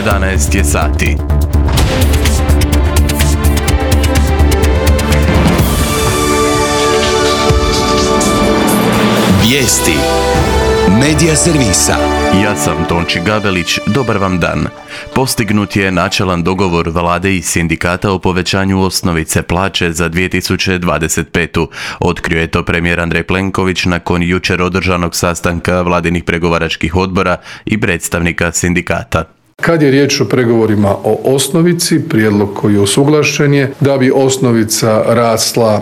11 je sati. Vijesti Medija servisa. Ja sam Tonči Gabelić, dobar vam dan. Postignut je načelan dogovor vlade i sindikata o povećanju osnovice plaće za 2025. Otkrio je to premijer Andrej Plenković nakon jučer održanog sastanka vladinih pregovaračkih odbora i predstavnika sindikata. Kad je riječ o pregovorima o osnovici, prijedlog koji je usuglašen je da bi osnovica rasla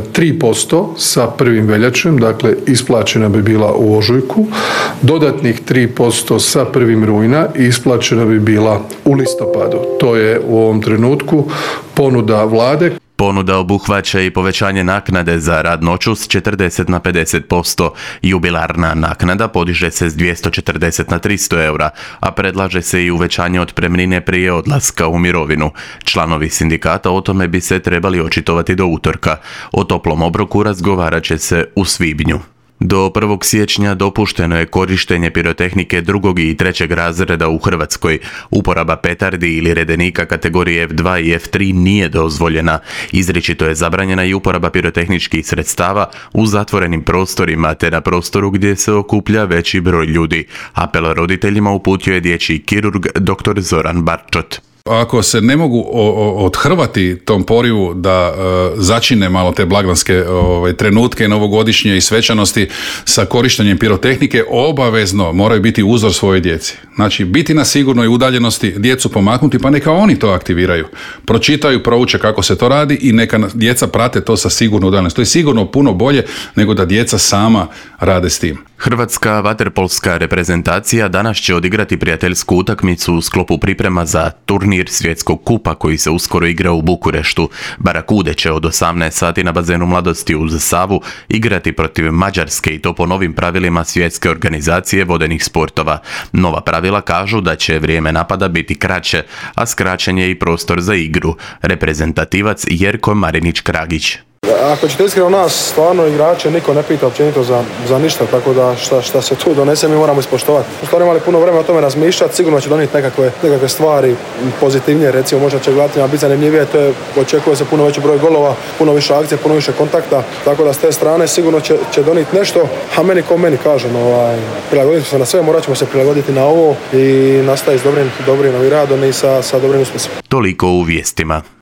3% sa 1. veljačem, dakle isplaćena bi bila u ožujku, dodatnih 3% sa 1. rujna i isplaćena bi bila u listopadu. To je u ovom trenutku ponuda vlade. Ponuda obuhvaća i povećanje naknade za rad noću s 40 na 50%. Jubilarna naknada podiže se s 240 na 300 eura, a predlaže se i uvećanje otpremnine prije odlaska u mirovinu. Članovi sindikata o tome bi se trebali očitovati do utorka. O toplom obroku razgovarat će se u svibnju. Do 1. siječnja dopušteno je korištenje pirotehnike 2. i 3. razreda u Hrvatskoj. Uporaba petardi ili redenika kategorije F2 i F3 nije dozvoljena. Izričito je zabranjena i uporaba pirotehničkih sredstava u zatvorenim prostorima te na prostoru gdje se okuplja veći broj ljudi. Apel roditeljima uputio je dječji kirurg dr. Zoran Barčot. Ako se ne mogu odhrvati tom porivu da začine malo te blagdanske trenutke novogodišnje i svečanosti sa korištenjem pirotehnike, obavezno moraju biti uzor svojoj djeci. Znači, biti na sigurnoj udaljenosti, djecu pomaknuti, pa neka oni to aktiviraju. Pročitaju, prouče kako se to radi i neka djeca prate to sa sigurno udaljenosti. To je sigurno puno bolje nego da djeca sama rade s tim. Hrvatska vaterpolska reprezentacija danas će odigrati prijateljsku utakmicu u sklopu priprema za turnir svjetskog kupa koji se uskoro igra u Bukureštu. Barakude će od 18 sati na bazenu Mladosti uz Savu igrati protiv Mađarske i to po novim pravilima Svjetske organizacije vodenih sportova. Nova pravila kažu da će vrijeme napada biti kraće, a skraćen je i prostor za igru. Reprezentativac Jerko Marinić-Kragić. Ako ćete iskreno nas, stvarno igrače, niko ne pita općenito za ništa, tako da šta se tu donese mi moramo ispoštovati. Stvarno imali puno vremena o tome razmišljati, sigurno će donijeti nekakve stvari pozitivnije, recimo možda će gledateljima biti zanimljivije, to je, očekuje se puno veći broj golova, puno više akcija, puno više kontakta, tako da s te strane sigurno će donijeti nešto, a meni kažem, prilagoditi se na sve, morat ćemo se prilagoditi na ovo i nastaviti s dobrim radom i sa dobrim uspjesima. Toliko u vijestima.